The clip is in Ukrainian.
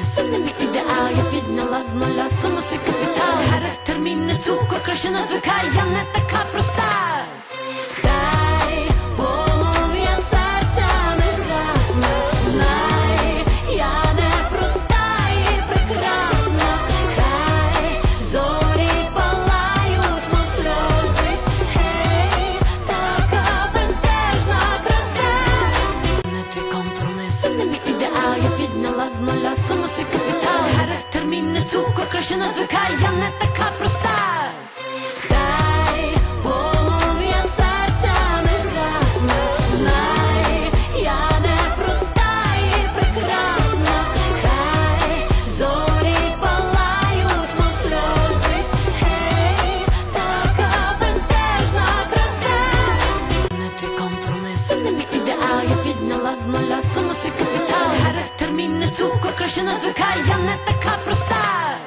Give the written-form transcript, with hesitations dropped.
компроміс, не мій ідеал. Я підняла з нуля суму свій капітал. Характер мій не цукор, краще не звикай, я не така проста. Хай полум'я серця не згасне, знай, я не проста і прекрасна. Хай зорі палають, мов сльози, гей, така бентежна краса. Не твій компроміс, не мій ідеал. Я підняла з нуля суму свій капітал. Характер мій не цукор, краще не звикай, я не така проста. Хай полум'я серця не згасне, знай, я не проста і прекрасна. Хай зорі палають, мов сльози, гей, така бентежна краса. Не твій компроміс, не мій ідеал. Я підняла з нуля суму свій капітал. Характер мій не цукор, краще не звикай, я не така проста.